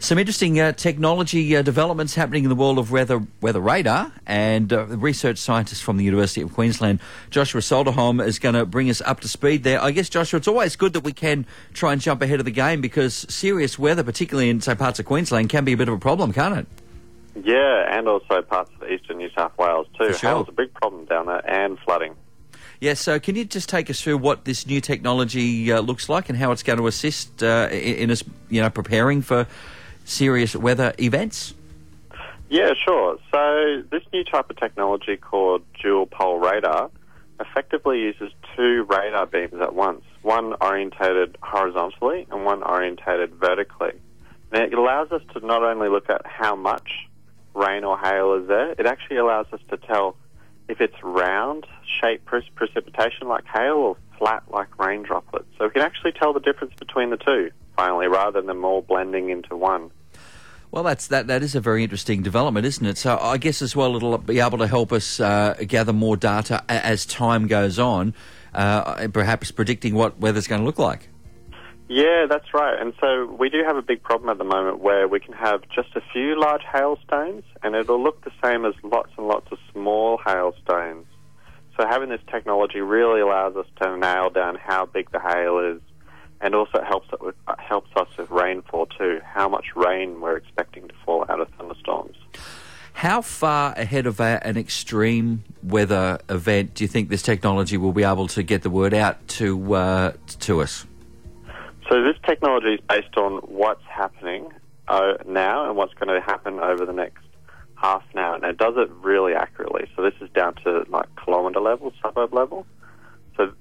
Some interesting technology developments happening in the world of weather radar, and research scientist from the University of Queensland, Joshua Solderholm, is going to bring us up to speed there. I guess, Joshua, it's always good that we can try and jump ahead of the game, because serious weather, particularly in, say, parts of Queensland, can be a bit of a problem, can't it? Yeah, and also parts of eastern New South Wales too. Sure. Hail's a big problem down there, and flooding. Yeah, so can you just take us through what this new technology looks like and how it's going to assist in us, preparing for serious weather events? Yeah, sure. So this new type of technology called dual pole radar effectively uses two radar beams at once, one orientated horizontally and one orientated vertically. Now, it allows us to not only look at how much rain or hail is there, it actually allows us to tell if it's round shaped precipitation like hail or flat like rain droplets. So we can actually tell the difference between the two, finally, rather than them all blending into one. Well, that is a very interesting development, isn't it? So I guess as well it'll be able to help us gather more data as time goes on, perhaps predicting what weather's going to look like. Yeah, that's right. And so we do have a big problem at the moment where we can have just a few large hailstones and it'll look the same as lots and lots of small hailstones. So having this technology really allows us to nail down how big the hail is, and also helps us with rainfall too, how much rain we're expecting to fall out of thunderstorms. How far ahead of an extreme weather event do you think this technology will be able to get the word out to us? So this technology is based on what's happening now and what's going to happen over the next half an hour, and it does it really accurately. So this is down to like kilometre level, suburb level. So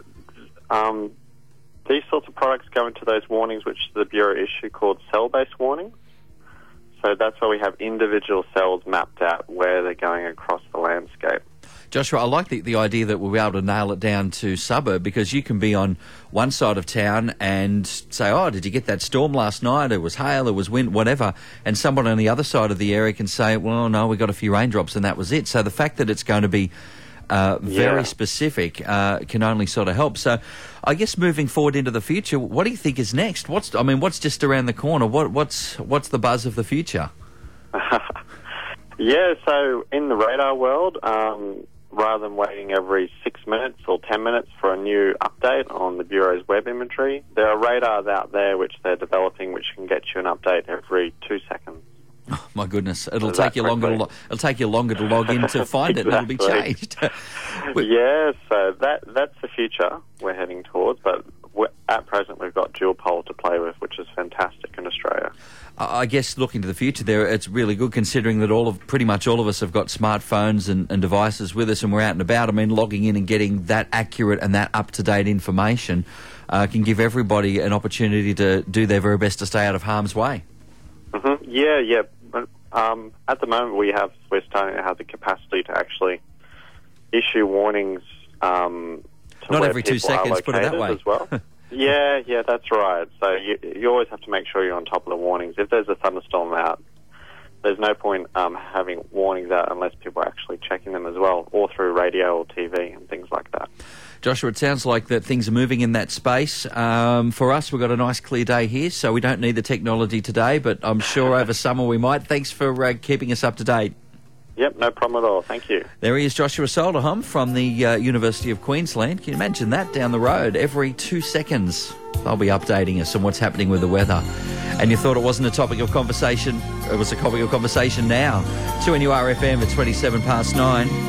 these sorts of products go into those warnings which the Bureau issue called cell-based warnings. So that's where we have individual cells mapped out where they're going across the landscape. Joshua, I like the idea that we'll be able to nail it down to suburb, because you can be on one side of town and say, oh, did you get that storm last night? It was hail, it was wind, whatever. And someone on the other side of the area can say, well, no, we got a few raindrops and that was it. So the fact that it's going to be very specific can only sort of help. So I guess moving forward into the future, what do you think is next? What's just around the corner? What's the buzz of the future? Yeah, so in the radar world, rather than waiting every 6 minutes or 10 minutes for a new update on the Bureau's web imagery, there are radars out there which they're developing which can get you an update every 2 seconds. Oh, my goodness, it'll take you longer to log in to find it, and it'll be changed. Yeah, so that's the future we're heading towards, but at present we've got dual pole to play with, which is fantastic in Australia. I guess looking to the future there, it's really good considering that pretty much all of us have got smartphones and devices with us, and we're out and about. I mean, logging in and getting that accurate and that up-to-date information can give everybody an opportunity to do their very best to stay out of harm's way. Mm-hmm. Yeah. At the moment, we're starting to have the capacity to actually issue warnings. Not every 2 seconds, put it that way. As well. Yeah, that's right. So you always have to make sure you're on top of the warnings. If there's a thunderstorm out, there's no point having warnings out unless people are actually checking them as well, or through radio or TV and things like that. Joshua, it sounds like that things are moving in that space. For us, we've got a nice clear day here, so we don't need the technology today, but I'm sure over summer we might. Thanks for keeping us up to date. Yep, no problem at all. Thank you. There he is, Joshua Solderholm from the University of Queensland. Can you imagine that down the road? Every 2 seconds, they'll be updating us on what's happening with the weather. And you thought it wasn't a topic of conversation. It was a topic of conversation now. 2NURFM at 9:27.